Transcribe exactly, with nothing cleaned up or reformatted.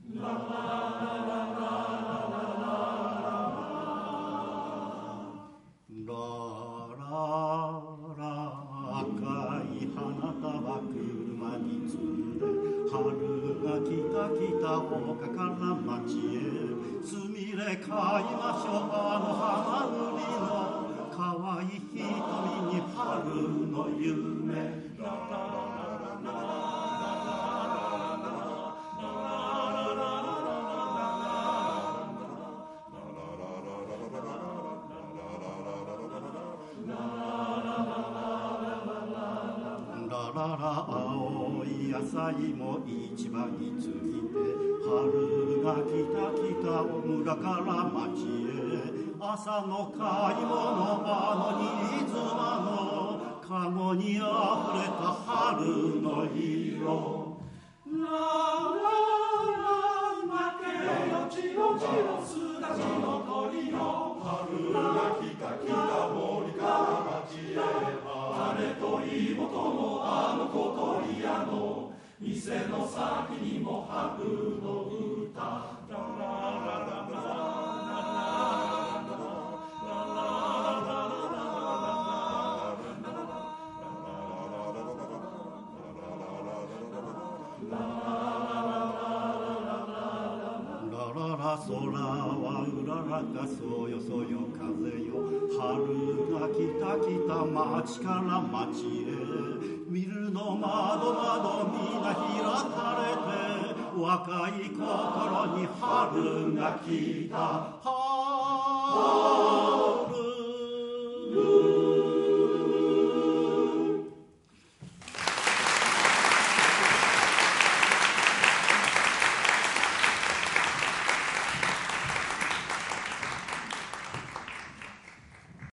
丘から町へすみれ買いましょうあの花売りの可愛い瞳に春の夢青い野菜も市場について春が来た来た村から町へ朝の買い物あの新妻のかごにあふれた春の色ラララ負けよちろちろすだちの鳥よ春が来た来た森から町へ種と芋ともあの小鳥屋の店の先にも春の歌ラララララ空はうららかそよそよ風よ春が来た来た町から町へ見るの窓窓みな開かれて若い心に春が来た春